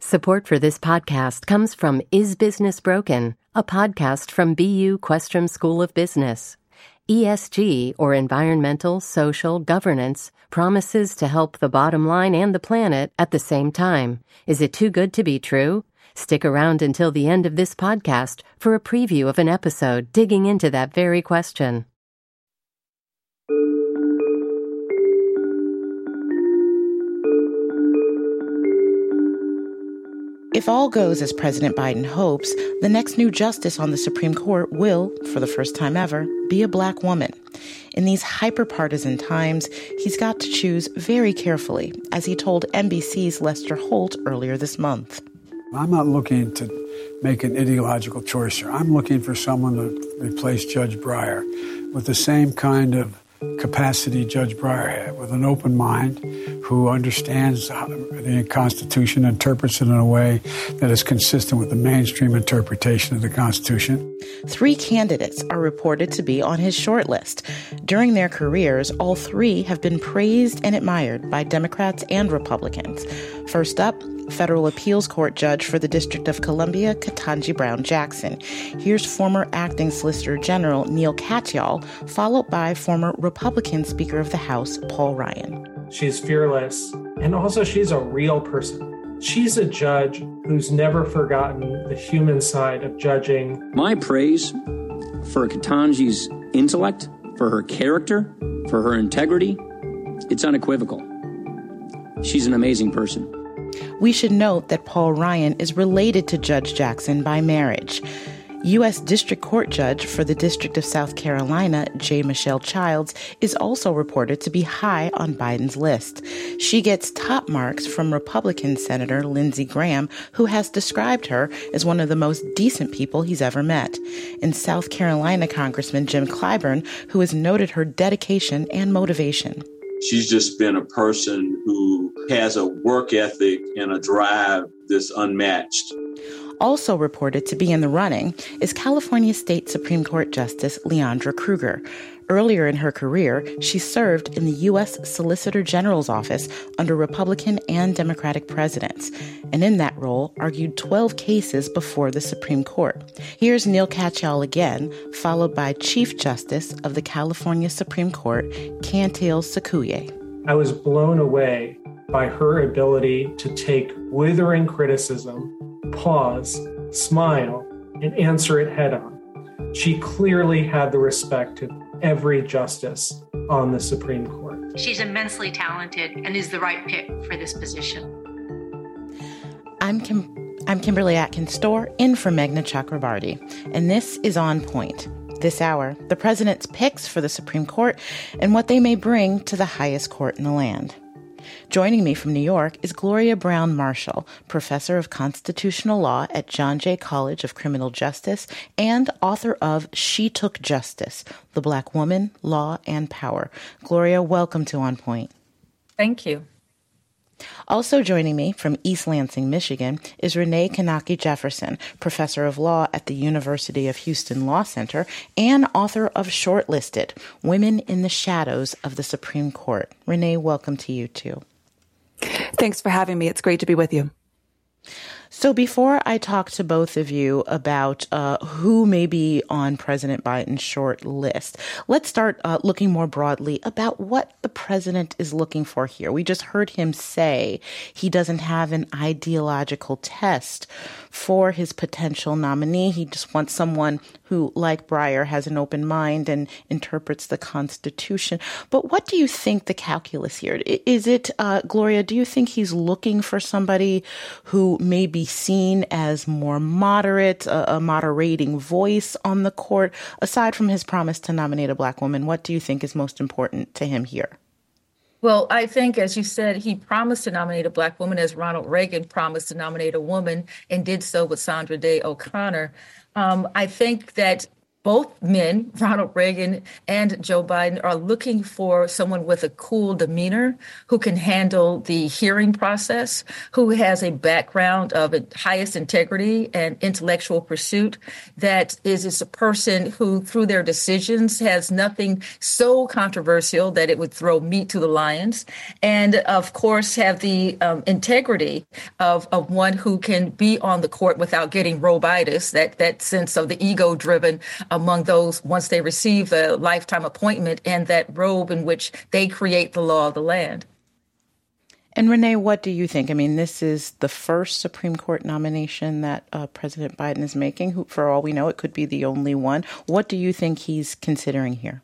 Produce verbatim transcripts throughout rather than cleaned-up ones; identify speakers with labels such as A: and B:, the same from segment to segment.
A: Support for this podcast comes from Is Business Broken, a podcast from B U Questrom School of Business. E S G, or environmental, social, governance, promises to help the bottom line and the planet at the same time. Is it too good to be true? Stick around until the end of this podcast for a preview of an episode digging into that very question.
B: If all goes as President Biden hopes, the next new justice on the Supreme Court will, for the first time ever, be a black woman. In these hyper-partisan times, he's got to choose very carefully, as he told N B C's Lester Holt earlier this month.
C: I'm not looking to make an ideological choice here. I'm looking for someone to replace Judge Breyer with the same kind of capacity Judge Breyer had, with an open mind, who understands the Constitution, interprets it in a way that is consistent with the mainstream interpretation of the Constitution.
B: Three candidates are reported to be on his short list. During their careers, all three have been praised and admired by Democrats and Republicans. First up, Federal Appeals Court Judge for the District of Columbia, Ketanji Brown Jackson. Here's former Acting Solicitor General Neil Katyal, followed by former Republican Speaker of the House, Paul Ryan.
D: She's fearless, and also she's a real person. She's a judge who's never forgotten the human side of judging.
E: My praise for Ketanji's intellect, for her character, for her integrity, it's unequivocal. She's an amazing person.
B: We should note that Paul Ryan is related to Judge Jackson by marriage. U S District Court Judge for the District of South Carolina, J. Michelle Childs, is also reported to be high on Biden's list. She gets top marks from Republican Senator Lindsey Graham, who has described her as one of the most decent people he's ever met, and South Carolina Congressman Jim Clyburn, who has noted her dedication and motivation.
F: She's just been a person who has a work ethic and a drive that's unmatched.
B: Also reported to be in the running is California State Supreme Court Justice Leondra Kruger. Earlier in her career, she served in the U S Solicitor General's office under Republican and Democratic presidents, and in that role argued twelve cases before the Supreme Court. Here's Neil Katyal again, followed by Chief Justice of the California Supreme Court, Cantil Sakuye.
D: I was blown away by her ability to take withering criticism, pause, smile, and answer it head on. She clearly had the respect of every justice on the Supreme Court.
G: She's immensely talented and is the right pick for this position.
B: I'm Kim- I'm Kimberly Atkins-Storr, in for Meghna Chakrabarty, and this is On Point. This hour, the president's picks for the Supreme Court and what they may bring to the highest court in the land. Joining me from New York is Gloria Brown Marshall, professor of constitutional law at John Jay College of Criminal Justice and author of She Took Justice, The Black Woman, Law, and Power. Gloria, welcome to On Point.
H: Thank you.
B: Also joining me from East Lansing, Michigan, is Renee Kanaki Jefferson, professor of law at the University of Houston Law Center and author of Shortlisted, Women in the Shadows of the Supreme Court. Renee, welcome to you too.
H: Thanks for having me. It's great to be with you.
B: So before I talk to both of you about uh, who may be on President Biden's short list, let's start uh, looking more broadly about what the president is looking for here. We just heard him say he doesn't have an ideological test for his potential nominee. He just wants someone who, like Breyer, has an open mind and interprets the Constitution. But what do you think the calculus here? Is it, uh, Gloria, do you think he's looking for somebody who may be seen as more moderate, a, a moderating voice on the court? Aside from his promise to nominate a black woman, what do you think is most important to him here?
H: Well, I think, as you said, he promised to nominate a black woman, as Ronald Reagan promised to nominate a woman and did so with Sandra Day O'Connor. Um, I think that both men, Ronald Reagan and Joe Biden, are looking for someone with a cool demeanor who can handle the hearing process, who has a background of highest integrity and intellectual pursuit, that is, is a person who, through their decisions, has nothing so controversial that it would throw meat to the lions, and, of course, have the um, integrity of, of one who can be on the court without getting robitis, that, that sense of the ego-driven among those once they receive a lifetime appointment and that robe in which they create the law of the land.
B: And Renee, what do you think? I mean, this is the first Supreme Court nomination that uh, President Biden is making. Who, for all we know, it could be the only one. What do you think he's considering here?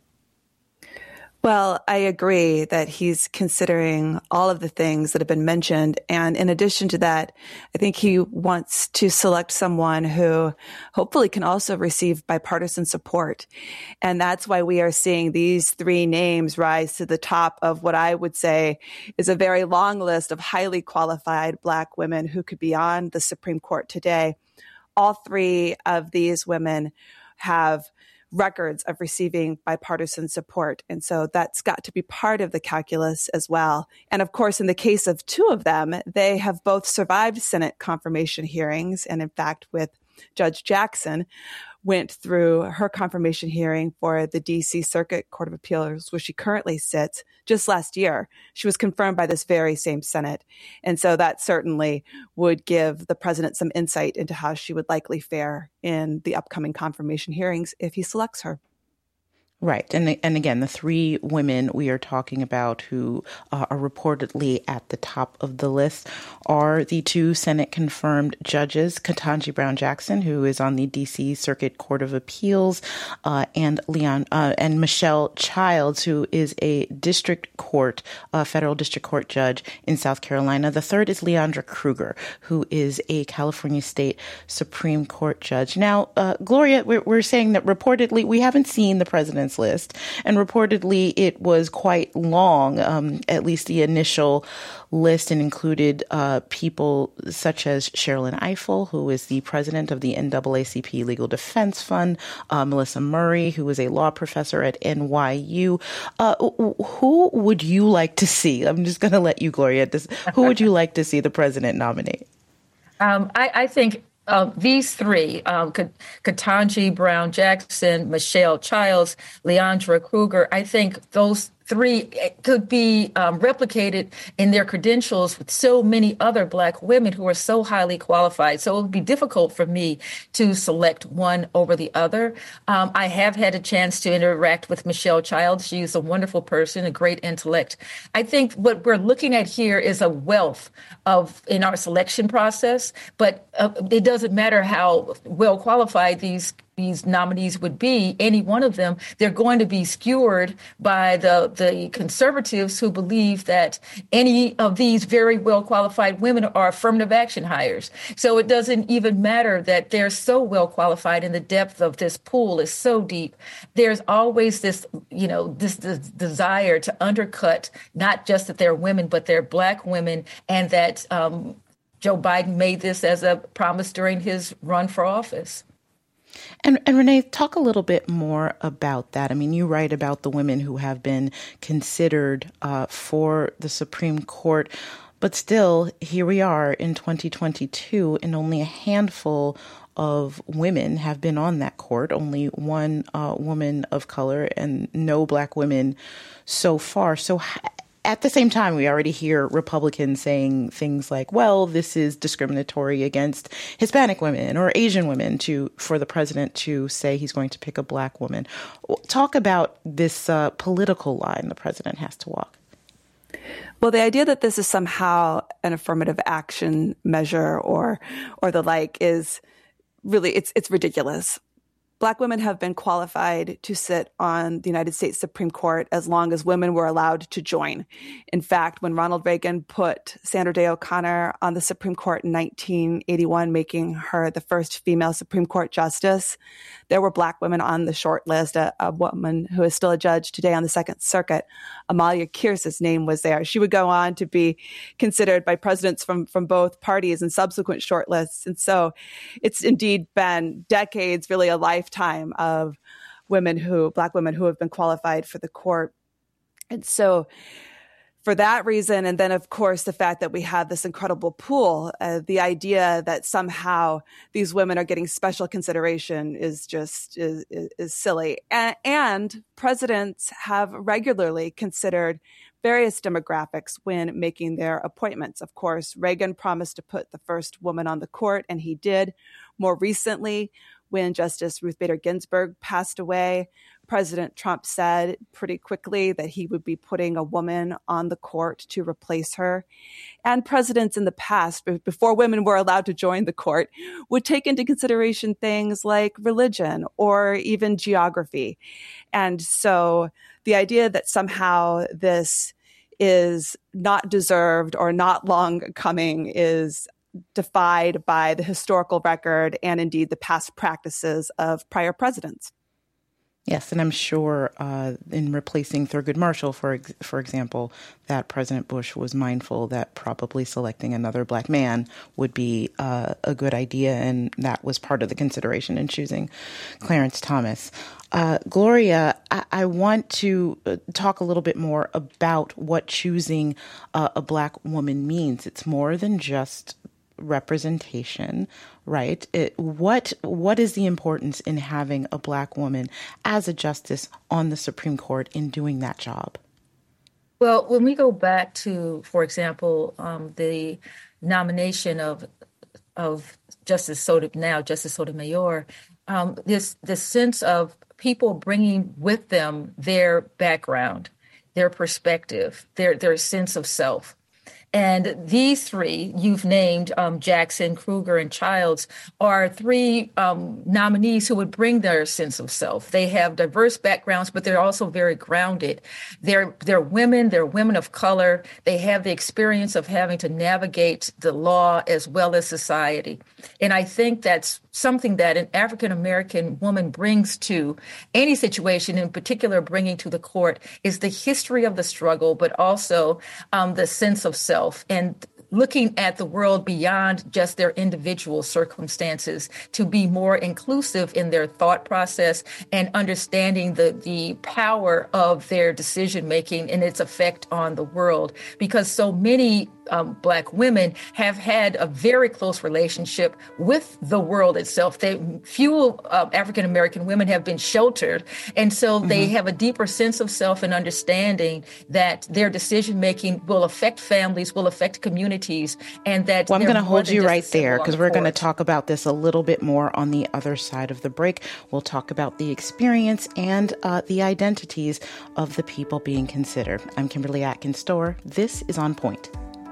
I: Well, I agree that he's considering all of the things that have been mentioned. And in addition to that, I think he wants to select someone who hopefully can also receive bipartisan support. And that's why we are seeing these three names rise to the top of what I would say is a very long list of highly qualified Black women who could be on the Supreme Court today. All three of these women have records of receiving bipartisan support. And so that's got to be part of the calculus as well. And of course, in the case of two of them, they have both survived Senate confirmation hearings. And in fact, with Judge Jackson, went through her confirmation hearing for the D C Circuit Court of Appeals, where she currently sits, just last year. She was confirmed by this very same Senate. And so that certainly would give the president some insight into how she would likely fare in the upcoming confirmation hearings if he selects her.
B: Right. And and again, the three women we are talking about who uh, are reportedly at the top of the list are the two Senate-confirmed judges, Ketanji Brown Jackson, who is on the D C Circuit Court of Appeals, uh, and Leon uh, and Michelle Childs, who is a district court, uh, federal district court judge in South Carolina. The third is Leondra Kruger, who is a California State Supreme Court judge. Now, uh, Gloria, we're, we're saying that reportedly we haven't seen the president's list, and reportedly it was quite long, um, at least the initial list, and included uh, people such as Sherrilyn Ifill, who is the president of the N double A C P Legal Defense Fund, uh, Melissa Murray, who is a law professor at N Y U. Uh, who would you like to see? I'm just going to let you, Gloria, this. Who would you like to see the president nominate? Um,
H: I, I think Uh, these three, um, Ketanji Brown Jackson, Michelle Childs, Leondra Kruger, I think those three could be um, replicated in their credentials with so many other Black women who are so highly qualified. So it would be difficult for me to select one over the other. Um, I have had a chance to interact with Michelle Childs. She's a wonderful person, a great intellect. I think what we're looking at here is a wealth of in our selection process, but uh, it doesn't matter how well qualified these these nominees would be, any one of them, they're going to be skewered by the, the conservatives who believe that any of these very well-qualified women are affirmative action hires. So it doesn't even matter that they're so well-qualified and the depth of this pool is so deep. There's always this, you know, this, this desire to undercut not just that they're women, but they're Black women, and that um, Joe Biden made this as a promise during his run for office.
B: And, and Renee, talk a little bit more about that. I mean, you write about the women who have been considered uh, for the Supreme Court, but still, here we are in twenty twenty-two, and only a handful of women have been on that court. Only one uh, woman of color and no Black women so far. So at the same time, we already hear Republicans saying things like, well, this is discriminatory against Hispanic women or Asian women to for the president to say he's going to pick a Black woman. Talk about this uh, political line the president has to walk.
I: Well, the idea that this is somehow an affirmative action measure or or the like is really, it's it's ridiculous. Black women have been qualified to sit on the United States Supreme Court as long as women were allowed to join. In fact, when Ronald Reagan put Sandra Day O'Connor on the Supreme Court in nineteen eighty-one, making her the first female Supreme Court justice, there were Black women on the short list. A, a woman who is still a judge today on the Second Circuit, Amalia Kearse's name was there. She would go on to be considered by presidents from, from both parties in subsequent short lists. And so it's indeed been decades, really a lifetime lifetime of women who, Black women who have been qualified for the court. And so for that reason, and then of course the fact that we have this incredible pool, uh, the idea that somehow these women are getting special consideration is just is, is, is silly. And, and presidents have regularly considered various demographics when making their appointments. Of course, Reagan promised to put the first woman on the court, and he did. More recently, when Justice Ruth Bader Ginsburg passed away, President Trump said pretty quickly that he would be putting a woman on the court to replace her. And presidents in the past, before women were allowed to join the court, would take into consideration things like religion or even geography. And so the idea that somehow this is not deserved or not long coming is defied by the historical record and indeed the past practices of prior presidents.
B: Yes, and I'm sure uh, in replacing Thurgood Marshall, for ex- for example, that President Bush was mindful that probably selecting another Black man would be uh, a good idea, and that was part of the consideration in choosing Clarence Thomas. Uh, Gloria, I-, I want to talk a little bit more about what choosing uh, a Black woman means. It's more than just representation, right? It, what what is the importance in having a Black woman as a justice on the Supreme Court in doing that job?
H: Well, when we go back to, for example, um, the nomination of of Justice Sotomayor, now Justice Sotomayor, um, this this sense of people bringing with them their background, their perspective, their their sense of self. And these three you've named, um, Jackson, Kruger, and Childs, are three um, nominees who would bring their sense of self. They have diverse backgrounds, but they're also very grounded. They're they're women. They're women of color. They have the experience of having to navigate the law as well as society. And I think that's something that an African-American woman brings to any situation, in particular bringing to the court, is the history of the struggle, but also um, the sense of self. And looking at the world beyond just their individual circumstances to be more inclusive in their thought process and understanding the, the power of their decision making and its effect on the world. Because so many um, Black women have had a very close relationship with the world itself. They, few uh, African American women have been sheltered, and so mm-hmm. they have a deeper sense of self and understanding that their decision making will affect families, will affect communities, and that.
B: Well, I'm going to hold you right there because we're going to talk about this a little bit more on the other side of the break. We'll talk about the experience and uh, the identities of the people being considered. I'm Kimberly Atkins Storer. This is On Point.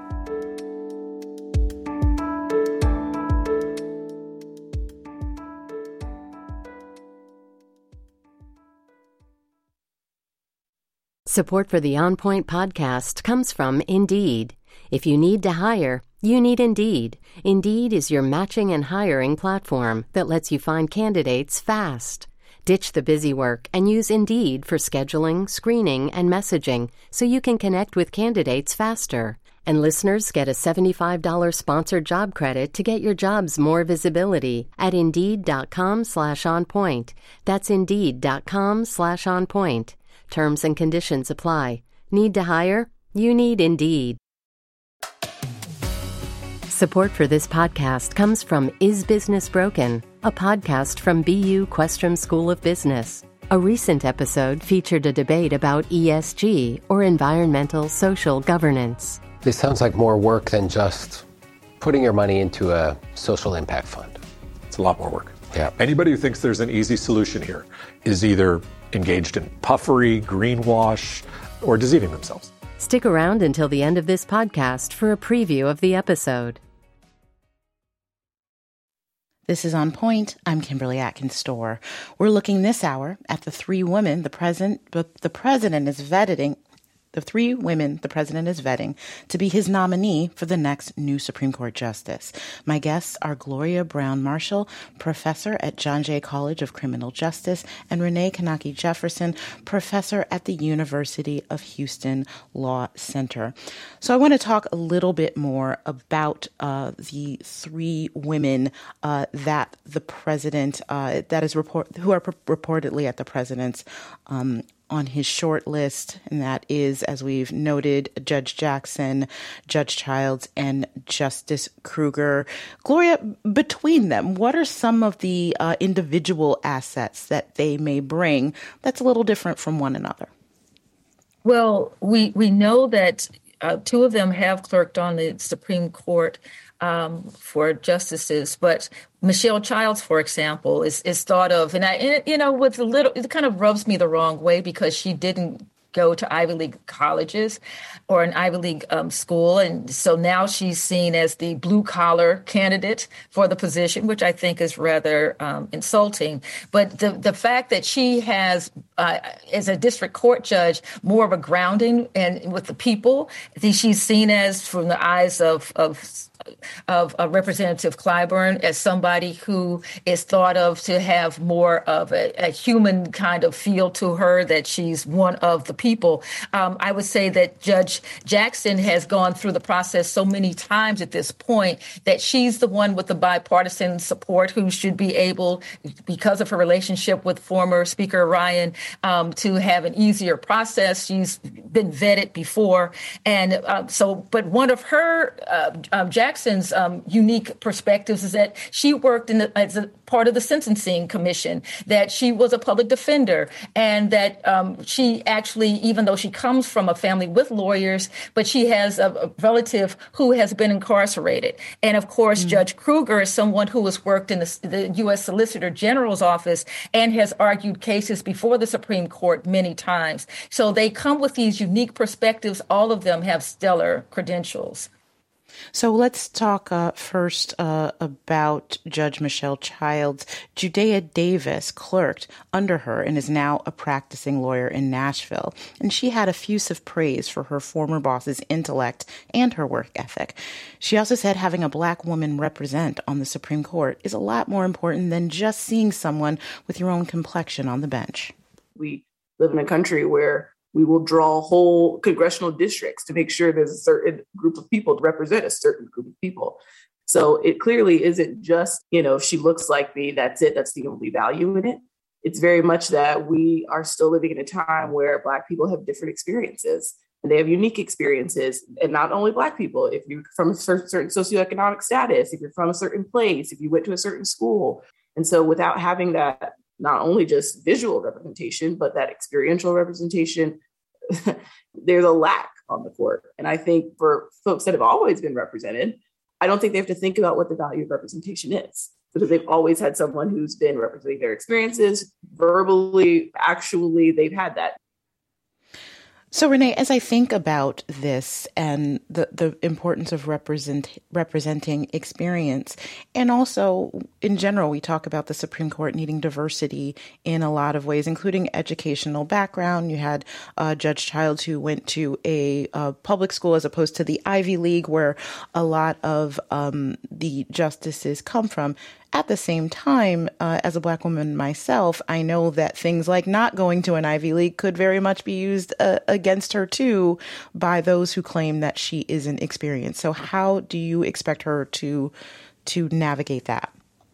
A: Support for the On Point podcast comes from Indeed. If you need to hire, you need Indeed. Indeed is your matching and hiring platform that lets you find candidates fast. Ditch the busy work and use Indeed for scheduling, screening, and messaging so you can connect with candidates faster. And listeners get a seventy-five dollars sponsored job credit to get your jobs more visibility at Indeed.com slash on point. That's Indeed.com slash on point. Terms and conditions apply. Need to hire? You need Indeed. Support for this podcast comes from Is Business Broken, a podcast from B U Questrom School of Business. A recent episode featured a debate about E S G, or environmental social governance.
J: This sounds like more work than just putting your money into a social impact fund.
K: It's a lot more work.
J: Yeah.
K: Anybody who thinks there's an easy solution here is either engaged in puffery, greenwash, or deceiving themselves.
A: Stick around until the end of this podcast for a preview of the episode.
B: This is On Point. I'm Kimberly Atkins Storer. We're looking this hour at the three women the president, the president is vetting, the three women the president is vetting to be his nominee for the next new Supreme Court justice. My guests are Gloria Brown Marshall, professor at John Jay College of Criminal Justice, and Renee Kanaki Jefferson, professor at the University of Houston Law Center. So I want to talk a little bit more about uh, the three women uh, that the president, uh, that is report, who are pur- reportedly at the president's um on his short list, and that is, as we've noted, Judge Jackson, Judge Childs, and Justice Kruger. Gloria, between them, what are some of the uh, individual assets that they may bring that's a little different from one another?
H: Well, we, we know that uh, two of them have clerked on the Supreme Court Um, for justices, but Michelle Childs, for example, is is thought of, and I, and, you know, with a little, it kind of rubs me the wrong way because she didn't go to Ivy League colleges or an Ivy League um, school, and so now she's seen as the blue collar candidate for the position, which I think is rather um, insulting. But the the fact that she has, uh, as a district court judge, more of a grounding and with the people, she's seen as, from the eyes of of of uh, Representative Clyburn, as somebody who is thought of to have more of a, a human kind of feel to her, that she's one of the people. Um, I would say that Judge Jackson has gone through the process so many times at this point that she's the one with the bipartisan support who should be able, because of her relationship with former Speaker Ryan, um, to have an easier process. She's been vetted before. And uh, so, but one of her, uh, um, Jackson's um, unique perspectives is that she worked in the, as a part of the Sentencing Commission, that she was a public defender, and that um, she actually, even though she comes from a family with lawyers, but she has a, a relative who has been incarcerated. And of course, mm-hmm. Judge Kruger is someone who has worked in the, the U S Solicitor General's office and has argued cases before the Supreme Court many times. So they come with these unique perspectives. All of them have stellar credentials.
B: So let's talk uh, first uh, about Judge Michelle Childs. Judea Davis clerked under her and is now a practicing lawyer in Nashville. And she had effusive praise for her former boss's intellect and her work ethic. She also said having a Black woman represent on the Supreme Court is a lot more important than just seeing someone with your own complexion on the bench.
L: We live in a country where we will draw whole congressional districts to make sure there's a certain group of people to represent a certain group of people. So it clearly isn't just, you know, if she looks like me, that's it. That's the only value in it. It's very much that we are still living in a time where Black people have different experiences, and they have unique experiences. And not only Black people, if you're from a certain socioeconomic status, if you're from a certain place, if you went to a certain school. And so without having that, not only just visual representation, but that experiential representation, there's a lack on the court. And I think for folks that have always been represented, I don't think they have to think about what the value of representation is, because they've always had someone who's been representing their experiences verbally, actually, they've had that.
B: So, Renee, as I think about this and the, the importance of represent, representing experience, and also in general, we talk about the Supreme Court needing diversity in a lot of ways, including educational background. You had uh, Judge Childs, who went to a uh, public school as opposed to the Ivy League, where a lot of um, the justices come from. At the same time, uh, as a Black woman myself, I know that things like not going to an Ivy League could very much be used uh, against her, too, by those who claim that she isn't experienced. So how do you expect her to to navigate that?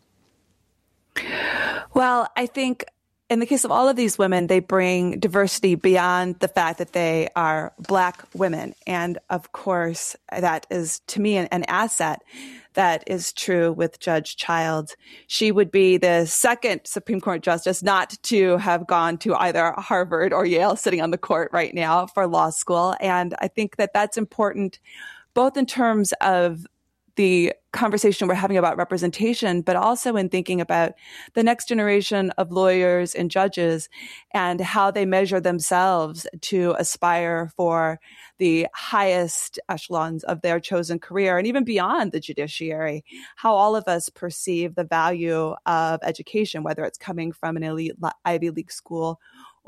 I: Well, I think in the case of all of these women, they bring diversity beyond the fact that they are Black women. And of course, that is, to me, an, an asset. That is true with Judge Childs. She would be the second Supreme Court justice not to have gone to either Harvard or Yale, sitting on the court right now for law school. And I think that that's important, both in terms of the conversation we're having about representation, but also in thinking about the next generation of lawyers and judges and how they measure themselves to aspire for the highest echelons of their chosen career, and even beyond the judiciary, how all of us perceive the value of education, whether it's coming from an elite Ivy League school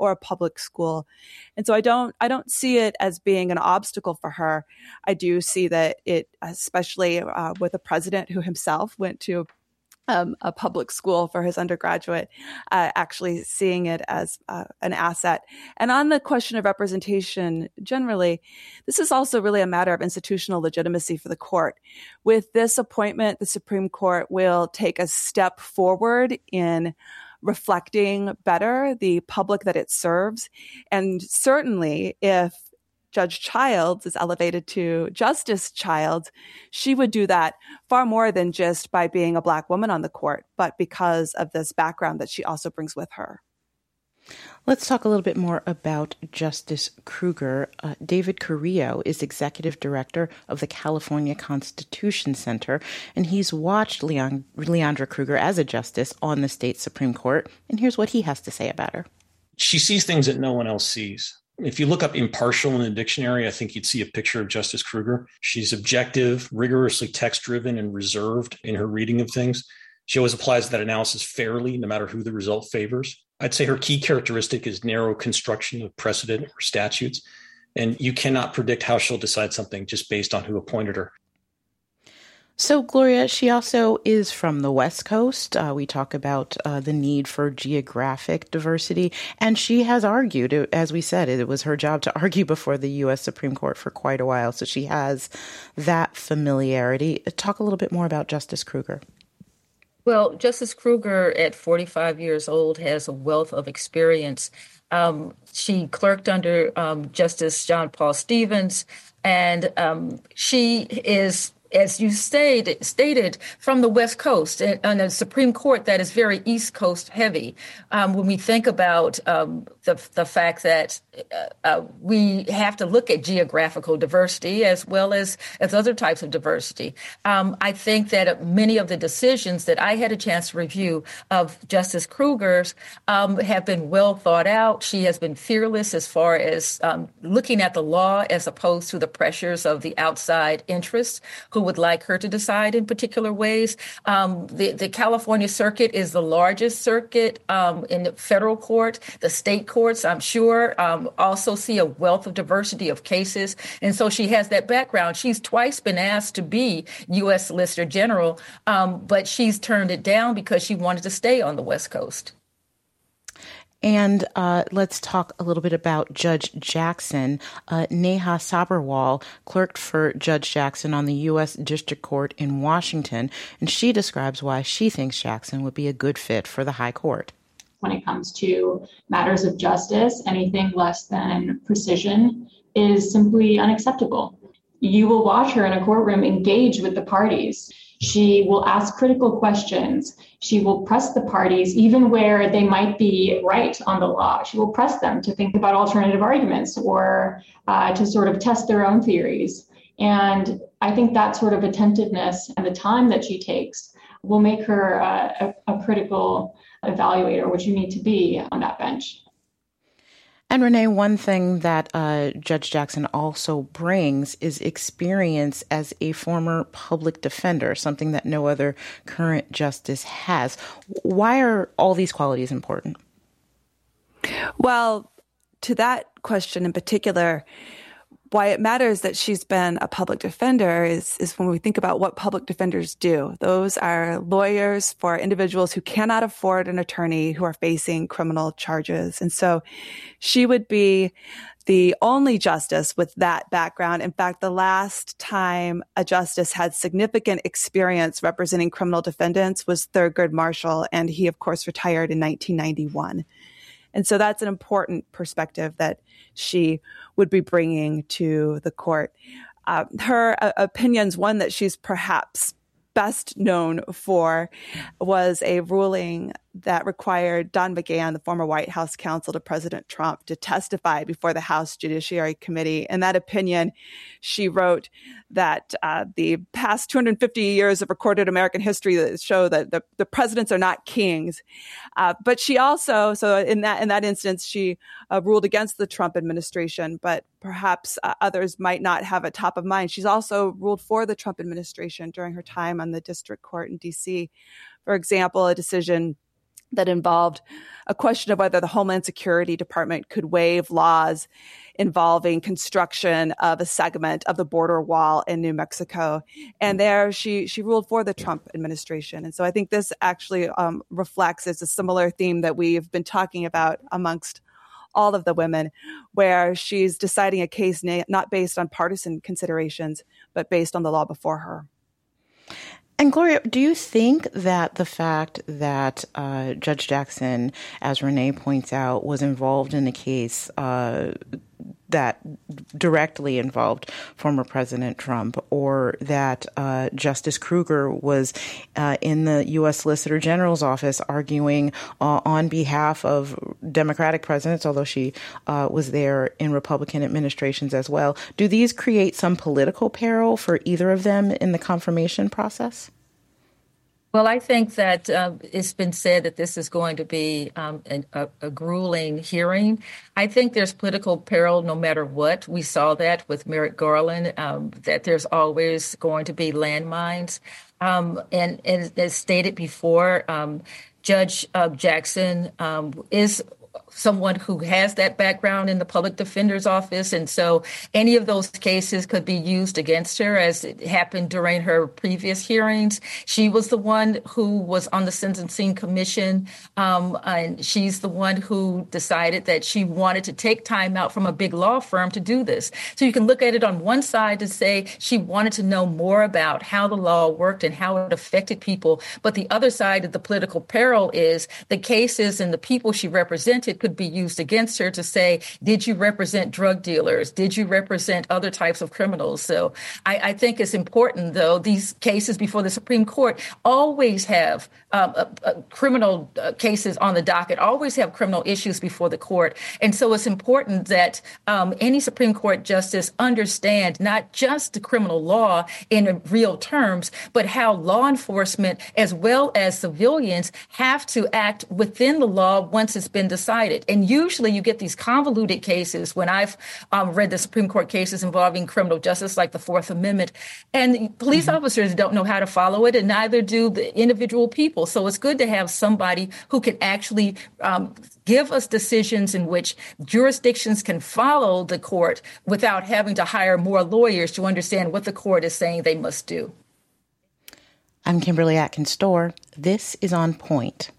I: or a public school. And so I don't, I don't see it as being an obstacle for her. I do see that it, especially uh, with a president who himself went to Um, a public school for his undergraduate, uh, actually seeing it as uh, an asset. And on the question of representation generally, this is also really a matter of institutional legitimacy for the court. With this appointment, the Supreme Court will take a step forward in reflecting better the public that it serves. And certainly if Judge Childs is elevated to Justice Childs, she would do that far more than just by being a Black woman on the court, but because of this background that she also brings with her.
B: Let's talk a little bit more about Justice Kruger. Uh, David Carrillo is executive director of the California Constitution Center, and he's watched Leon, Leandra Kruger as a justice on the state Supreme Court. And here's what he has to say about her.
M: She sees things that no one else sees. If you look up impartial in the dictionary, I think you'd see a picture of Justice Kruger. She's objective, rigorously text-driven, and reserved in her reading of things. She always applies that analysis fairly, no matter who the result favors. I'd say her key characteristic is narrow construction of precedent or statutes, and you cannot predict how she'll decide something just based on who appointed her.
B: So, Gloria, she also is from the West Coast. Uh, we talk about uh, the need for geographic diversity, and she has argued, as we said, it was her job to argue before the U S Supreme Court for quite a while, so she has that familiarity. Talk a little bit more about Justice Kruger.
H: Well, Justice Kruger, at forty-five years old, has a wealth of experience. Um, she clerked under um, Justice John Paul Stevens, and um, she is, as you stated, stated, from the West Coast, and a Supreme Court that is very East Coast heavy. Um, when we think about um, the the fact that uh, uh, we have to look at geographical diversity as well as, as other types of diversity, um, I think that many of the decisions that I had a chance to review of Justice Kruger's um, have been well thought out. She has been fearless as far as um, looking at the law as opposed to the pressures of the outside interests who would like her to decide in particular ways. Um, the, the California Circuit is the largest circuit um, in the federal court. The state courts, I'm sure, um, also see a wealth of diversity of cases. And so she has that background. She's twice been asked to be U S Solicitor General, um, but she's turned it down because she wanted to stay on the West Coast.
B: And uh, let's talk a little bit about Judge Jackson. Uh, Neha Sabarwal clerked for Judge Jackson on the U S District Court in Washington, and she describes why she thinks Jackson would be a good fit for the High Court.
N: When it comes to matters of justice, anything less than precision is simply unacceptable. You will watch her in a courtroom engage with the parties. She will ask critical questions. She will press the parties, even where they might be right on the law. She will press them to think about alternative arguments or uh, to sort of test their own theories. And I think that sort of attentiveness and the time that she takes will make her uh, a, a critical evaluator, which you need to be on that bench.
B: And Renee, one thing that uh, Judge Jackson also brings is experience as a former public defender, something that no other current justice has. Why are all these qualities important?
I: Well, to that question in particular, why it matters that she's been a public defender is, is when we think about what public defenders do. Those are lawyers for individuals who cannot afford an attorney who are facing criminal charges. And so she would be the only justice with that background. In fact, the last time a justice had significant experience representing criminal defendants was Thurgood Marshall, and he, of course, retired in nineteen ninety-one. And so that's an important perspective that she would be bringing to the court. Uh, her uh, opinions, one that she's perhaps best known for, was a ruling that required Don McGahn, the former White House counsel to President Trump, to testify before the House Judiciary Committee. In that opinion, she wrote that uh, the past two hundred fifty years of recorded American history show that the, the presidents are not kings. Uh, but she also, so in that in that instance, she uh, ruled against the Trump administration, but perhaps uh, others might not have it top of mind. She's also ruled for the Trump administration during her time on the district court in D C. For example, a decision that involved a question of whether the Homeland Security Department could waive laws involving construction of a segment of the border wall in New Mexico. And there she she ruled for the Trump administration. And so I think this actually um, reflects as a similar theme that we've been talking about amongst all of the women, where she's deciding a case na- not based on partisan considerations, but based on the law before her.
B: And Gloria, do you think that the fact that uh, Judge Jackson, as Renee points out, was involved in a case uh, that directly involved former President Trump, or that uh, Justice Kruger was uh, in the U S Solicitor General's office arguing uh, on behalf of Democratic presidents, although she uh, was there in Republican administrations as well, do these create some political peril for either of them in the confirmation process?
H: Well, I think that uh, it's been said that this is going to be um, a, a, a grueling hearing. I think there's political peril no matter what. We saw that with Merrick Garland, um, that there's always going to be landmines. Um, and, and as stated before, um, Judge uh, Jackson um, is someone who has that background in the public defender's office. And so any of those cases could be used against her, as it happened during her previous hearings. She was the one who was on the Sentencing Commission, um, and she's the one who decided that she wanted to take time out from a big law firm to do this. So you can look at it on one side to say she wanted to know more about how the law worked and how it affected people. But the other side of the political peril is the cases and the people she represented could be used against her to say, did you represent drug dealers? Did you represent other types of criminals? So I, I think it's important, though, these cases before the Supreme Court always have um, a, a criminal uh, cases on the docket, always have criminal issues before the court. And so it's important that um, any Supreme Court justice understand not just the criminal law in real terms, but how law enforcement as well as civilians have to act within the law once it's been decided. And usually you get these convoluted cases when I've um, read the Supreme Court cases involving criminal justice, like the Fourth Amendment, and police mm-hmm. officers don't know how to follow it, and neither do the individual people. So it's good to have somebody who can actually um, give us decisions in which jurisdictions can follow the court without having to hire more lawyers to understand what the court is saying they must do.
B: I'm Kimberly Atkins-Storr. This is On Point.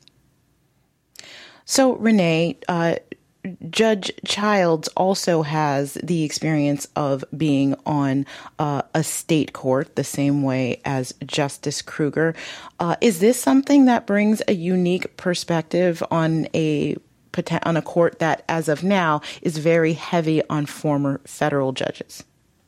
B: So, Renee, uh, Judge Childs also has the experience of being on uh, a state court the same way as Justice Kruger. Uh, is this something that brings a unique perspective on a on a court that, as of now, is very heavy on former federal judges?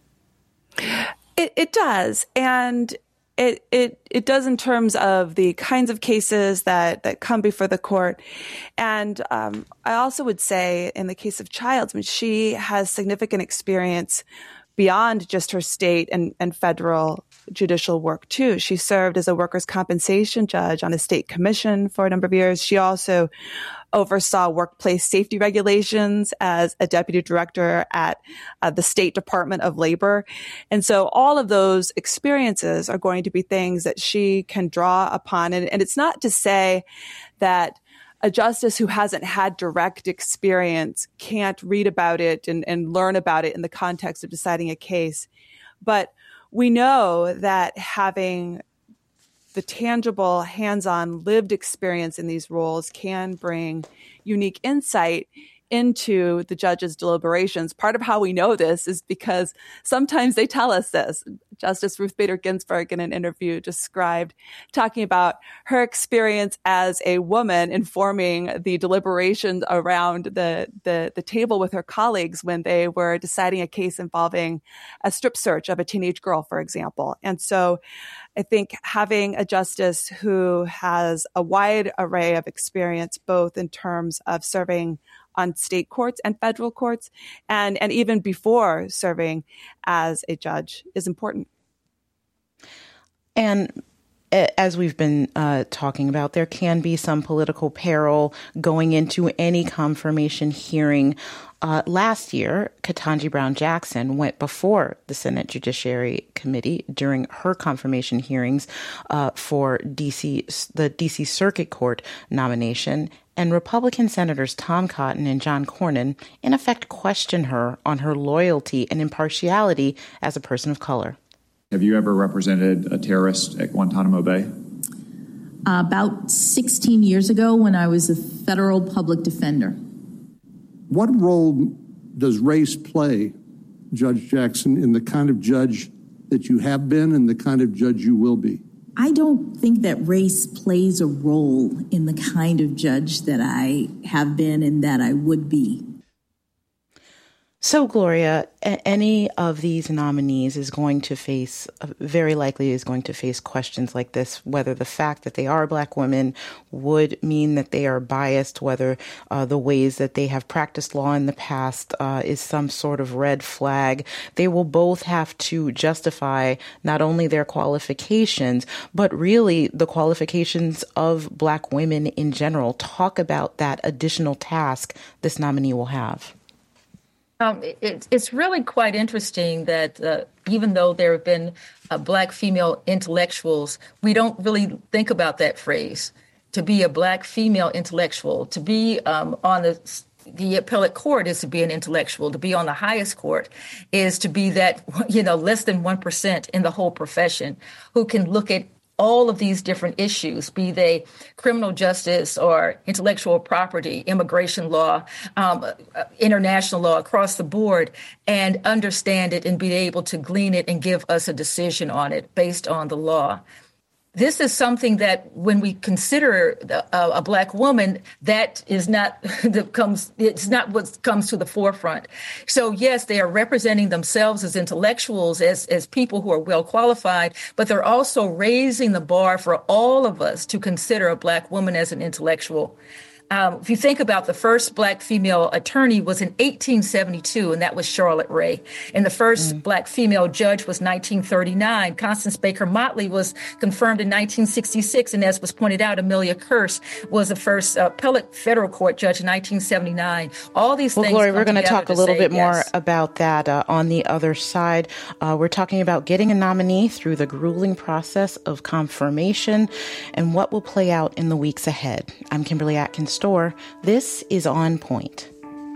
I: It, it does, and It it it does in terms of the kinds of cases that, that come before the court. And um, I also would say in the case of Childs, I mean, she has significant experience beyond just her state and, and federal judicial work, too. She served as a workers' compensation judge on a state commission for a number of years. She also oversaw workplace safety regulations as a deputy director at uh, the State Department of Labor. And so all of those experiences are going to be things that she can draw upon. And, and it's not to say that a justice who hasn't had direct experience can't read about it and, and learn about it in the context of deciding a case. But we know that having the tangible, hands-on, lived experience in these roles can bring unique insight into the judge's deliberations. Part of how we know this is because sometimes they tell us this. Justice Ruth Bader Ginsburg, in an interview, described talking about her experience as a woman informing the deliberations around the, the, the table with her colleagues when they were deciding a case involving a strip search of a teenage girl, for example. And so I think having a justice who has a wide array of experience, both in terms of serving on state courts and federal courts, and, and even before serving as a judge, is important.
B: And as we've been uh, talking about, there can be some political peril going into any confirmation hearing. Uh, last year, Ketanji Brown Jackson went before the Senate Judiciary Committee during her confirmation hearings uh, for D C the D C Circuit Court nomination, and Republican Senators Tom Cotton and John Cornyn, in effect, questioned her on her loyalty and impartiality as a person of color.
O: Have you ever represented a terrorist at Guantanamo Bay?
P: Uh, about sixteen years ago when I was a federal public defender.
Q: What role does race play, Judge Jackson, in the kind of judge that you have been and the kind of judge you will be?
P: I don't think that race plays a role in the kind of judge that I have been and that I would be.
B: So, Gloria, any of these nominees is going to face, very likely is going to face questions like this, whether the fact that they are Black women would mean that they are biased, whether uh, the ways that they have practiced law in the past uh, is some sort of red flag. They will both have to justify not only their qualifications, but really the qualifications of Black women in general. Talk about that additional task this nominee will have.
H: Um, it, it's really quite interesting that uh, even though there have been uh, Black female intellectuals, we don't really think about that phrase. To be a Black female intellectual, to be um, on the the appellate court is to be an intellectual. To be on the highest court is to be that, you know, less than one percent in the whole profession who can look at all of these different issues, be they criminal justice or intellectual property, immigration law, um, international law, across the board, and understand it and be able to glean it and give us a decision on it based on the law. This is something that when we consider a, a Black woman, that is not that comes. It's not what comes to the forefront. So yes, they are representing themselves as intellectuals, as as people who are well qualified, but they're also raising the bar for all of us to consider a Black woman as an intellectual. Um, if you think about the first Black female attorney was in eighteen seventy-two, and that was Charlotte Ray. And the first mm. Black female judge was nineteen thirty-nine. Constance Baker Motley was confirmed in nineteen sixty-six. And as was pointed out, Amelia Kearse was the first uh, appellate federal court judge in nineteen seventy-nine. All these
B: well,
H: things.
B: Gloria, we're going to talk a little bit
H: yes.
B: more about that uh, on the other side. Uh, we're talking about getting a nominee through the grueling process of confirmation and what will play out in the weeks ahead. I'm Kimberly Atkins Store. This is On Point.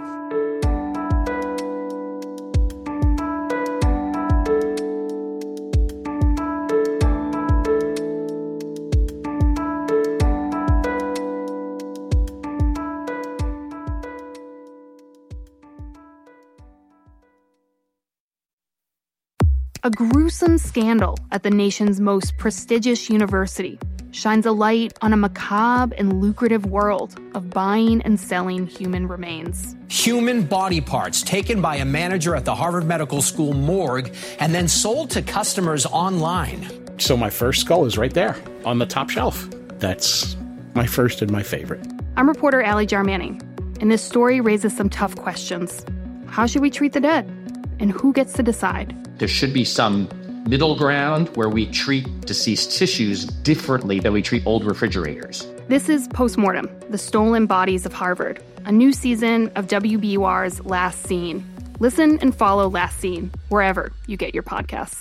R: A gruesome scandal at the nation's most prestigious university shines a light on a macabre and lucrative world of buying and selling human remains.
S: Human body parts taken by a manager at the Harvard Medical School morgue and then sold to customers online.
T: So my first skull is right there on the top shelf. That's my first and my favorite.
R: I'm reporter Allie Jarmanning, and this story raises some tough questions. How should we treat the dead? And who gets to decide?
U: There should be some middle ground where we treat deceased tissues differently than we treat old refrigerators.
R: This is Postmortem, the Stolen Bodies of Harvard, a new season of W B U R's Last Scene. Listen and follow Last Scene wherever you get your podcasts.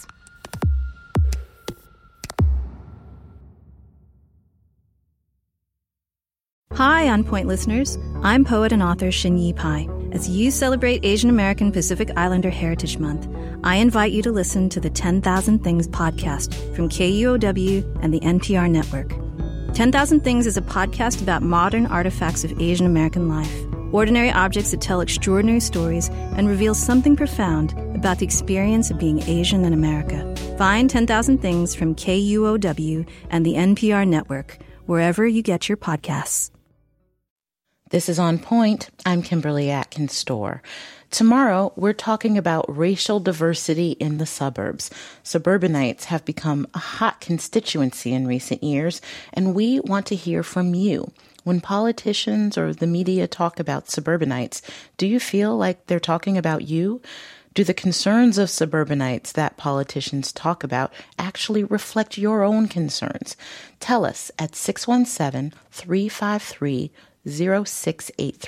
V: Hi, On Point listeners. I'm poet and author Xinyi Pai. As you celebrate Asian American Pacific Islander Heritage Month, I invite you to listen to the ten thousand Things podcast from K U O W and the N P R network. ten thousand Things is a podcast about modern artifacts of Asian American life, ordinary objects that tell extraordinary stories and reveal something profound about the experience of being Asian in America. Find ten thousand Things from K U O W and the N P R network, wherever you get your podcasts.
B: This is On Point. I'm Kimberly Atkins Store. Tomorrow, we're talking about racial diversity in the suburbs. Suburbanites have become a hot constituency in recent years, and we want to hear from you. When politicians or the media talk about suburbanites, do you feel like they're talking about you? Do the concerns of suburbanites that politicians talk about actually reflect your own concerns? Tell us at six one seven, three five three, zero six eight three.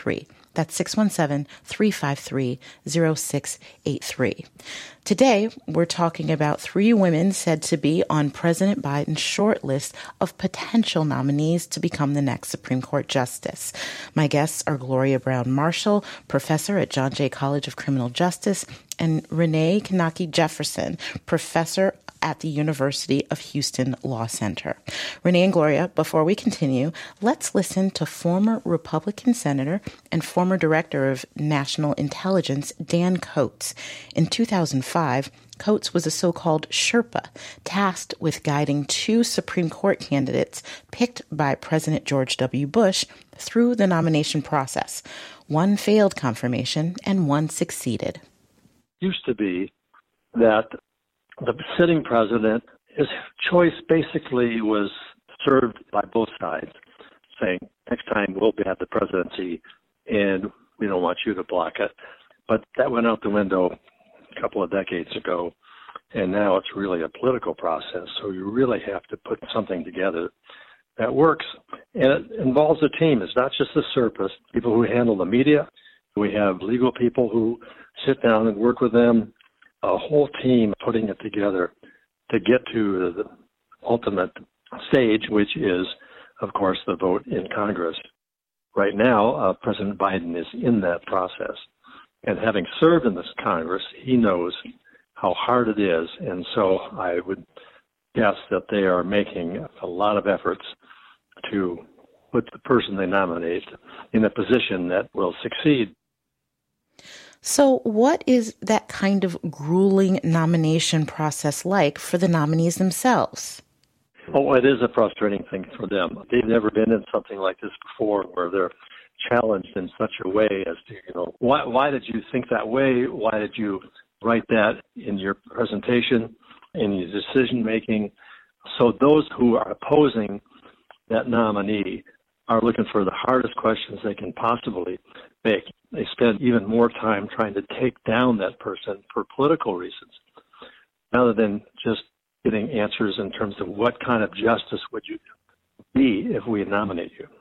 B: That's six one seven, three five three, zero six eight three. Today, we're talking about three women said to be on President Biden's short list of potential nominees to become the next Supreme Court justice. My guests are Gloria Brown Marshall, professor at John Jay College of Criminal Justice, and Renee Knake Jefferson, professor at the University of Houston Law Center. Renee and Gloria, before we continue, let's listen to former Republican Senator and former Director of National Intelligence, Dan Coats. In two thousand five, Coats was a so-called Sherpa, tasked with guiding two Supreme Court candidates picked by President George W. Bush through the nomination process. One failed confirmation and one succeeded.
C: Used to be that the sitting president, his choice basically was served by both sides, saying, next time we'll have the presidency and we don't want you to block it. But that went out the window a couple of decades ago, and now it's really a political process. So you really have to put something together that works. And it involves a team. It's not just the surface, people who handle the media. We have legal people who sit down and work with them, a whole team putting it together to get to the ultimate stage, which is, of course, the vote in Congress. Right now, uh, President Biden is in that process. And having served in this Congress, he knows how hard it is. And so I would guess that they are making a lot of efforts to put the person they nominate in a position that will succeed.
B: So what is that kind of grueling nomination process like for the nominees themselves?
C: Oh, it is a frustrating thing for them. They've never been in something like this before where they're challenged in such a way as to, you know, why, why did you think that way? Why did you write that in your presentation, in your decision making? So those who are opposing that nominee are looking for the hardest questions they can possibly make. They spend even more time trying to take down that person for political reasons, rather than just getting answers in terms of what kind of justice would you be if we nominate you.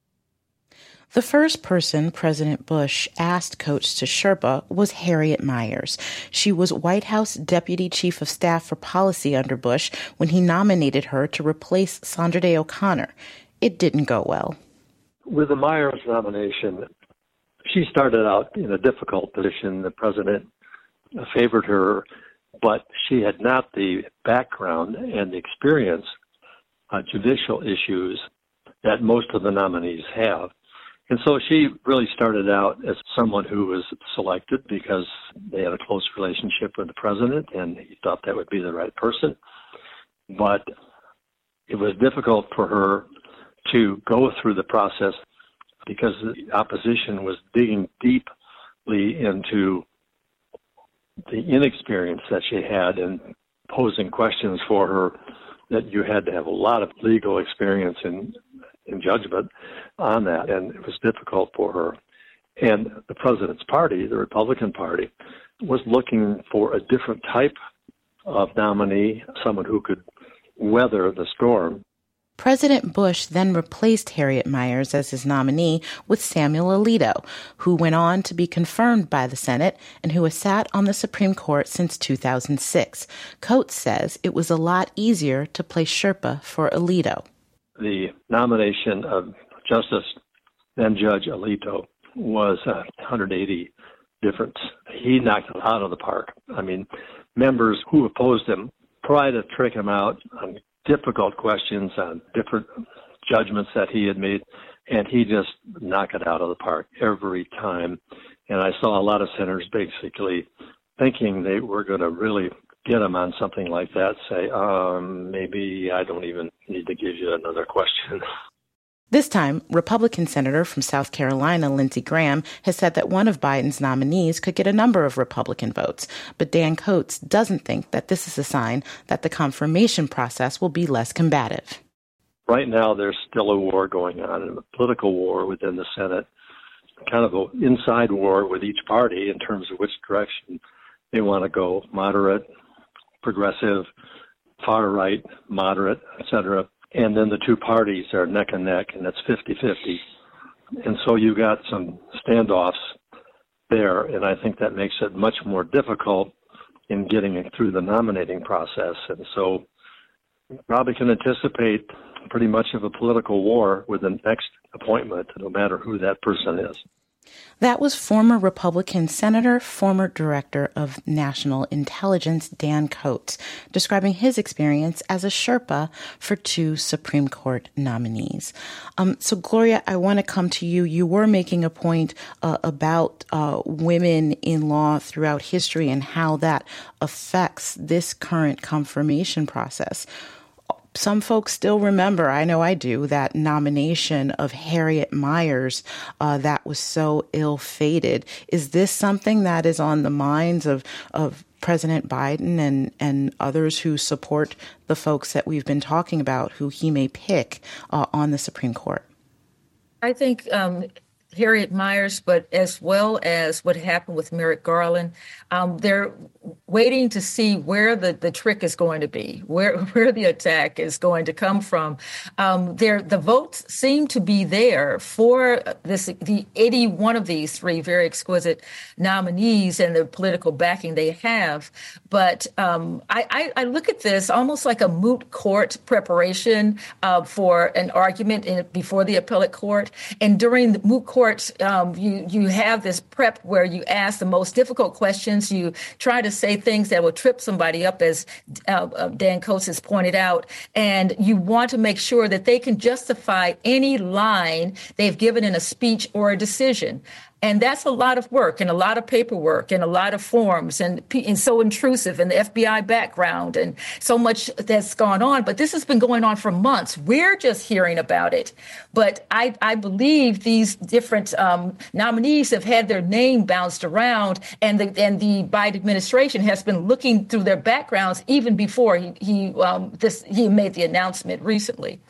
B: The first person President Bush asked Coats to Sherpa was Harriet Miers. She was White House Deputy Chief of Staff for Policy under Bush when he nominated her to replace Sandra Day O'Connor. It didn't go well.
C: With the Miers nomination, she started out in a difficult position. The president favored her, but she had not the background and the experience on judicial issues that most of the nominees have. And so she really started out as someone who was selected because they had a close relationship with the president and he thought that would be the right person. But it was difficult for her to go through the process because the opposition was digging deeply into the inexperience that she had and posing questions for her that you had to have a lot of legal experience in, in judgment on that, and it was difficult for her. And the president's party, the Republican Party, was looking for a different type of nominee, someone who could weather the storm.
B: President Bush then replaced Harriet Miers as his nominee with Samuel Alito, who went on to be confirmed by the Senate and who has sat on the Supreme Court since two thousand six. Coats says it was a lot easier to play Sherpa for Alito.
C: The nomination of Justice, then Judge Alito, was one hundred eighty difference. He knocked it out of the park. I mean, members who opposed him tried to trick him out on difficult questions, on different judgments that he had made, and he just knocked it out of the park every time. And I saw a lot of senators basically thinking they were going to really get him on something like that, say, um, maybe I don't even need to give you another question.
B: This time, Republican Senator from South Carolina, Lindsey Graham, has said that one of Biden's nominees could get a number of Republican votes. But Dan Coats doesn't think that this is a sign that the confirmation process will be less combative.
C: Right now, there's still a war going on, a political war within the Senate, kind of an inside war with each party in terms of which direction they want to go, moderate, progressive, far right, moderate, et cetera. And then the two parties are neck and neck, and it's fifty-fifty And so you got some standoffs there, and I think that makes it much more difficult in getting it through the nominating process. And so you probably can anticipate pretty much of a political war with the next appointment, no matter who that person is.
B: That was former Republican Senator, former Director of National Intelligence, Dan Coats, describing his experience as a Sherpa for two Supreme Court nominees. Um, so, Gloria, I want to come to you. You were making a point uh, about uh, women in law throughout history and how that affects this current confirmation process. Some folks still remember, I know I do, that nomination of Harriet Miers uh, that was so ill-fated. Is this something that is on the minds of, of President Biden and, and others who support the folks that we've been talking about, who he may pick uh, on the Supreme Court?
H: I think um, Harriet Miers, but as well as what happened with Merrick Garland, um, they're waiting to see where the, the trick is going to be, where where the attack is going to come from. Um, there, the votes seem to be there for this the any one of these three very exquisite nominees and the political backing they have. But um, I, I, I look at this almost like a moot court preparation uh, for an argument in, before the appellate court. And during the moot court, um, you you have this prep where you ask the most difficult questions. You try to say things that will trip somebody up, as uh, uh, Dan Coats has pointed out, and you want to make sure that they can justify any line they've given in a speech or a decision. And that's a lot of work and a lot of paperwork and a lot of forms and, and so intrusive, and the F B I background and so much that's gone on. But this has been going on for months. We're just hearing about it. But I, I believe these different um, nominees have had their name bounced around, and the and the Biden administration has been looking through their backgrounds even before he he um, this he made the announcement recently.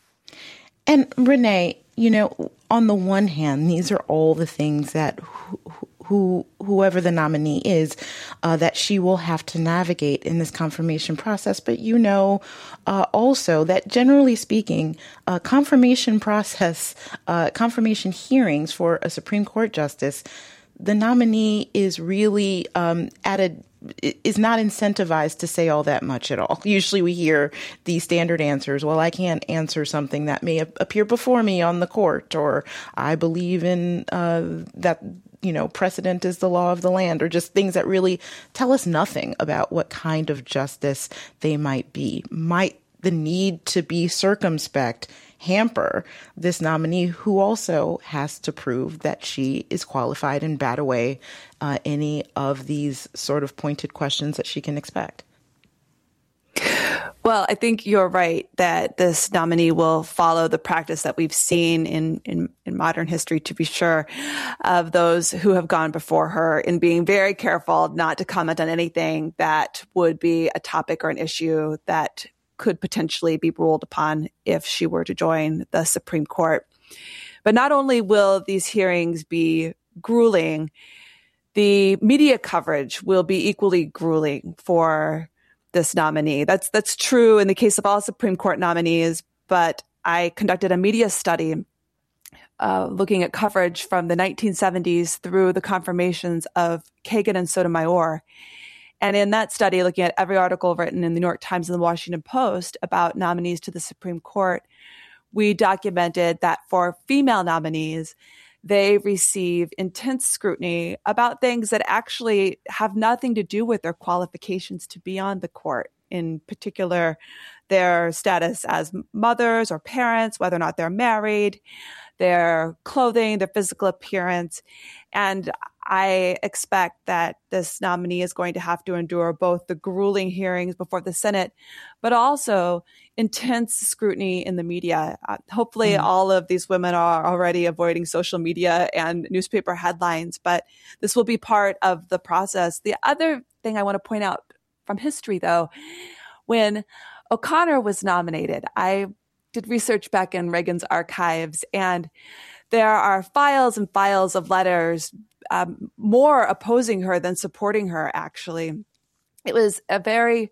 B: And Renee, you know, on the one hand, these are all the things that who, who whoever the nominee is, uh, that she will have to navigate in this confirmation process. But you know, uh, also that generally speaking, uh, confirmation process, uh, confirmation hearings for a Supreme Court justice, the nominee is really um, at a is not incentivized to say all that much at all. Usually we hear the standard answers. Well, I can't answer something that may appear before me on the court, or I believe in uh, that, you know, precedent is the law of the land, or just things that really tell us nothing about what kind of justice they might be. Might the need to be circumspect hamper this nominee, who also has to prove that she is qualified and bat away uh, any of these sort of pointed questions that she can expect?
I: Well, I think you're right that this nominee will follow the practice that we've seen in, in, in modern history, to be sure, of those who have gone before her in being very careful not to comment on anything that would be a topic or an issue that could potentially be ruled upon if she were to join the Supreme Court. But not only will these hearings be grueling, the media coverage will be equally grueling for this nominee. That's that's true in the case of all Supreme Court nominees, but I conducted a media study uh, looking at coverage from the nineteen seventies through the confirmations of Kagan and Sotomayor. And in that study, looking at every article written in the New York Times and the Washington Post about nominees to the Supreme Court, we documented that for female nominees, they receive intense scrutiny about things that actually have nothing to do with their qualifications to be on the court. In particular, their status as mothers or parents, whether or not they're married, their clothing, their physical appearance. And I expect that this nominee is going to have to endure both the grueling hearings before the Senate, but also intense scrutiny in the media. Uh, hopefully mm-hmm. all of these women are already avoiding social media and newspaper headlines, but this will be part of the process. The other thing I want to point out from history, though, when O'Connor was nominated, I did research back in Reagan's archives, and there are files and files of letters, um, more opposing her than supporting her, actually. It was a very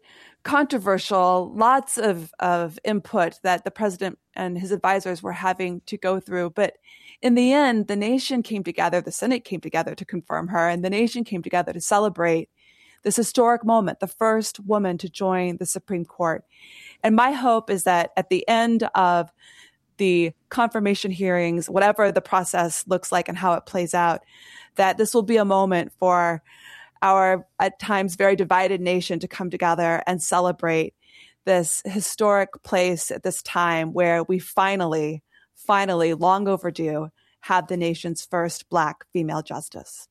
I: controversial, lots of, of input that the president and his advisors were having to go through. But in the end, the nation came together, the Senate came together to confirm her, and the nation came together to celebrate this historic moment, the first woman to join the Supreme Court. And my hope is that at the end of the confirmation hearings, whatever the process looks like and how it plays out, that this will be a moment for our, at times, very divided nation to come together and celebrate this historic place at this time where we finally, finally, long overdue, have the nation's first Black female justice.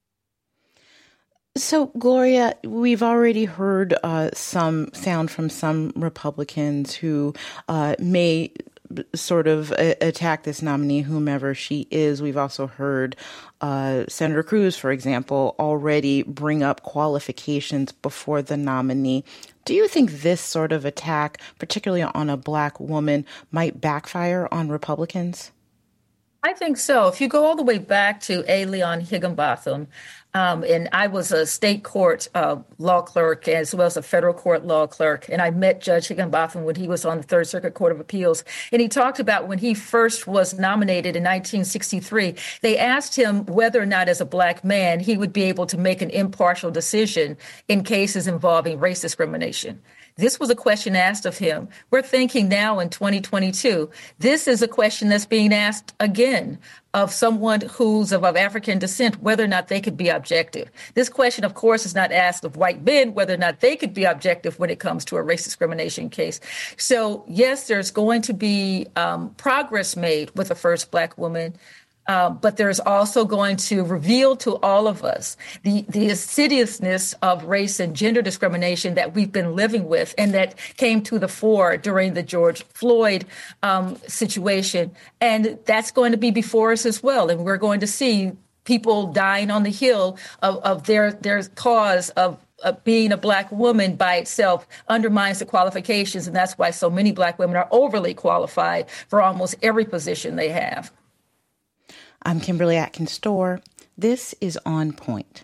B: So, Gloria, we've already heard uh, some sound from some Republicans who uh, may sort of a- attack this nominee, whomever she is. We've also heard uh, Senator Cruz, for example, already bring up qualifications before the nominee. Do you think this sort of attack, particularly on a Black woman, might backfire on Republicans?
H: I think so. If you go all the way back to A. Leon Higginbotham, um, and I was a state court uh, law clerk as well as a federal court law clerk, and I met Judge Higginbotham when he was on the Third Circuit Court of Appeals, and he talked about when he first was nominated in nineteen sixty-three, they asked him whether or not as a Black man he would be able to make an impartial decision in cases involving race discrimination. This was a question asked of him. We're thinking now in twenty twenty-two, this is a question that's being asked again of someone who's of, of African descent, whether or not they could be objective. This question, of course, is not asked of white men, whether or not they could be objective when it comes to a race discrimination case. So, yes, there's going to be um, progress made with the first Black woman. Uh, but there's also going to reveal to all of us the, the insidiousness of race and gender discrimination that we've been living with and that came to the fore during the George Floyd um, situation. And that's going to be before us as well. And we're going to see people dying on the hill of, of their, their cause of Uh, being a Black woman by itself undermines the qualifications. And that's why so many Black women are overly qualified for almost every position they have.
B: I'm Kimberly Atkins Storr. This is On Point.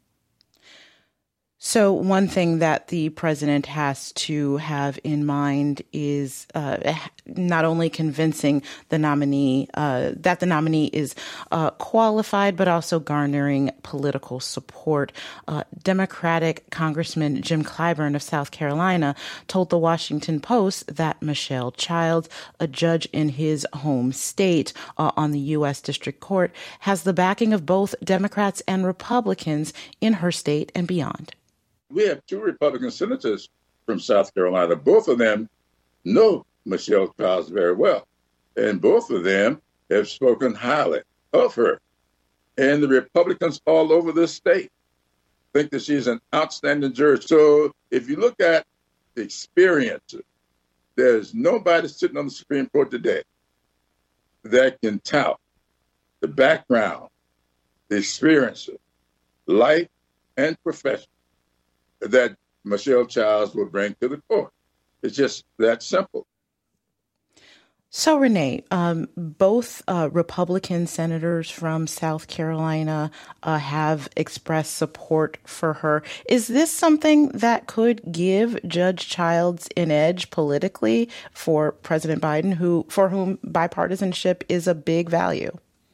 B: So one thing that the president has to have in mind is uh, not only convincing the nominee uh, that the nominee is uh, qualified, but also garnering political support. Uh, Democratic Congressman Jim Clyburn of South Carolina told the Washington Post that Michelle Childs, a judge in his home state uh, on the U S District Court, has the backing of both Democrats and Republicans in her state and beyond.
E: We have two Republican senators from South Carolina. Both of them know Michelle Childs very well, and both of them have spoken highly of her. And the Republicans all over this state think that she's an outstanding judge. So if you look at the experience, there's nobody sitting on the Supreme Court today that can tout the background, the experience, life, and profession that Michelle Childs will bring to the court. It's just that simple.
B: So, Renee, um, both uh, Republican senators from South Carolina uh, have expressed support for her. Is this something that could give Judge Childs an edge politically for President Biden, who for whom bipartisanship is a big value?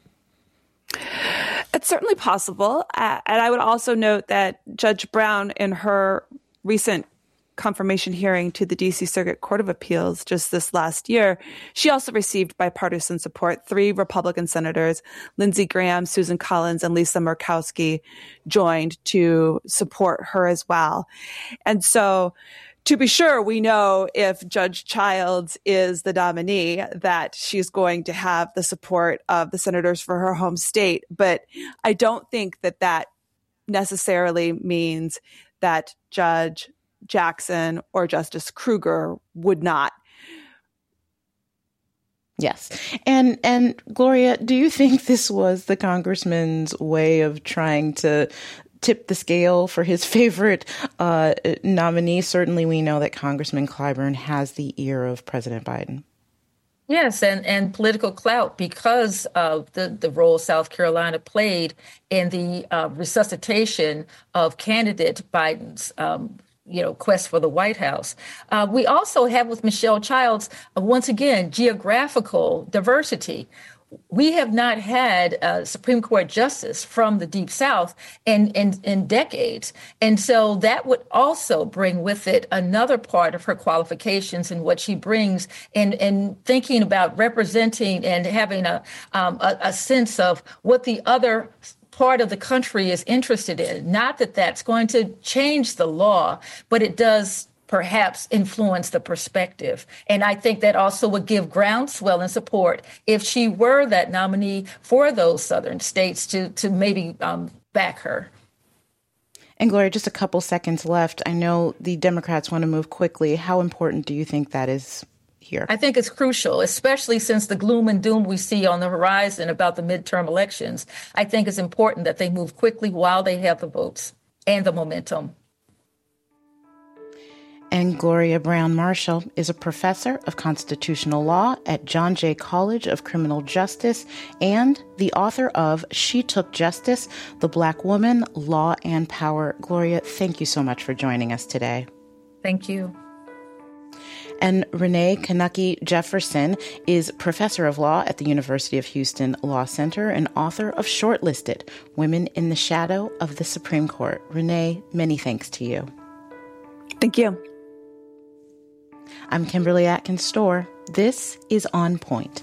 I: It's certainly possible. Uh, and I would also note that Judge Brown, in her recent confirmation hearing to the D C Circuit Court of Appeals just this last year, she also received bipartisan support. Three Republican senators, Lindsey Graham, Susan Collins, and Lisa Murkowski, joined to support her as well. And so, to be sure, we know if Judge Childs is the nominee that she's going to have the support of the senators for her home state. But I don't think that that necessarily means that Judge Jackson or Justice Kruger would not.
B: Yes. And, and Gloria, do you think this was the congressman's way of trying to tip the scale for his favorite uh, nominee? Certainly, we know that Congressman Clyburn has the ear of President Biden.
H: Yes, and, and political clout because of the, the role South Carolina played in the uh, resuscitation of candidate Biden's um, you know, quest for the White House. Uh, we also have with Michelle Childs, uh, once again, geographical diversity. We have not had a Supreme Court justice from the Deep South in, in, in decades. And so that would also bring with it another part of her qualifications and what she brings in, in thinking about representing and having a, um, a, a sense of what the other part of the country is interested in. Not that that's going to change the law, but it does perhaps influence the perspective. And I think that also would give groundswell and support if she were that nominee for those southern states to, to maybe um, back her.
B: And Gloria, just a couple seconds left. I know the Democrats want to move quickly. How important do you think that is here?
H: I think it's crucial, especially since the gloom and doom we see on the horizon about the midterm elections. I think it's important that they move quickly while they have the votes and the momentum.
B: And Gloria Brown Marshall is a professor of constitutional law at John Jay College of Criminal Justice and the author of She Took Justice, The Black Woman, Law and Power. Gloria, thank you so much for joining us today.
H: Thank you.
B: And Renee Kanucky Jefferson is professor of law at the University of Houston Law Center and author of Shortlisted, Women in the Shadow of the Supreme Court. Renee, many thanks to you.
I: Thank you.
B: I'm Kimberly Atkins Storr. This is On Point.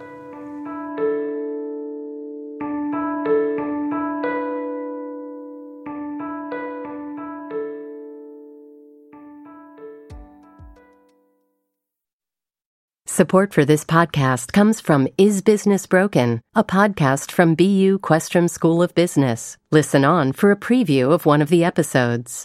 A: Support for this podcast comes from Is Business Broken, a podcast from B U Questrom School of Business. Listen on for a preview of one of the episodes.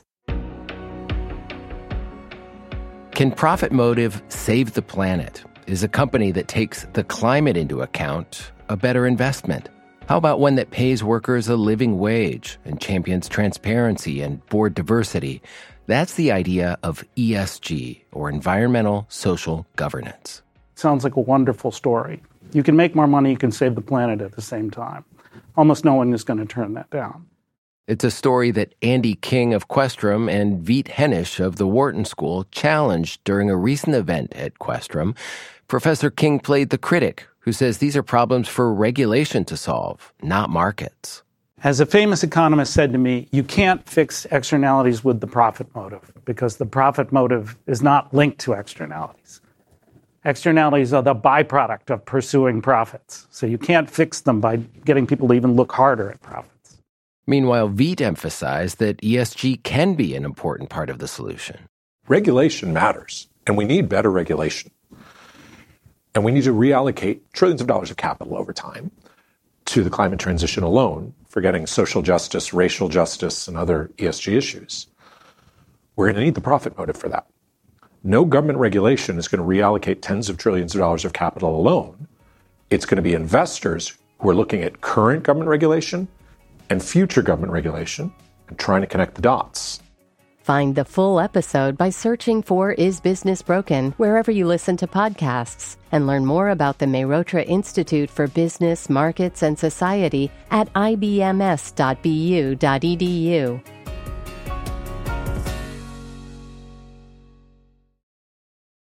J: Can Profit Motive Save the Planet? Is a company that takes the climate into account a better investment? How about one that pays workers a living wage and champions transparency and board diversity? That's the idea of E S G, or Environmental Social Governance.
T: Sounds like a wonderful story. You can make more money, you can save the planet at the same time. Almost no one is going to turn that down.
J: It's a story that Andy King of Questrom and Veet Hennish of the Wharton School challenged during a recent event at Questrom. Professor King played the critic who says these are problems for regulation to solve, not markets.
T: As a famous economist said to me, you can't fix externalities with the profit motive because the profit motive is not linked to externalities. Externalities are the byproduct of pursuing profits. So you can't fix them by getting people to even look harder at profits.
J: Meanwhile, Veet emphasized that E S G can be an important part of the solution.
K: Regulation matters, and we need better regulation. And we need to reallocate trillions of dollars of capital over time to the climate transition alone, forgetting social justice, racial justice, and other E S G issues. We're going to need the profit motive for that. No government regulation is going to reallocate tens of trillions of dollars of capital alone. It's going to be investors who are looking at current government regulation and future government regulation and trying to connect the dots.
A: Find the full episode by searching for Is Business Broken wherever you listen to podcasts, and learn more about the Mehrotra Institute for Business, Markets, and Society at I B M S dot B U dot E D U.